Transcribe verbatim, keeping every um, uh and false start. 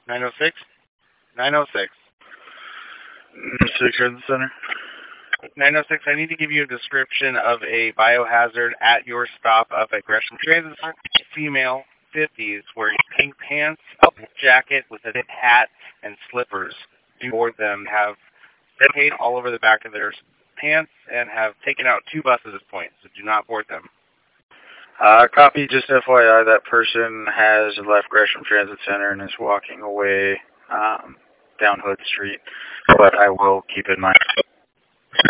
nine oh six? nine oh six. Six Transit Center. nine oh six, I need to give you a description of a biohazard at your stop up at Gresham Transit Center. Female, fifties, wearing pink pants, jacket with a hat, and slippers. Do board them, have paint all over the back of their pants, and have taken out two buses at this point, so do not board them. Uh, copy, just F Y I, that person has left Gresham Transit Center and is walking away um, down Hood Street, but I will keep in mind.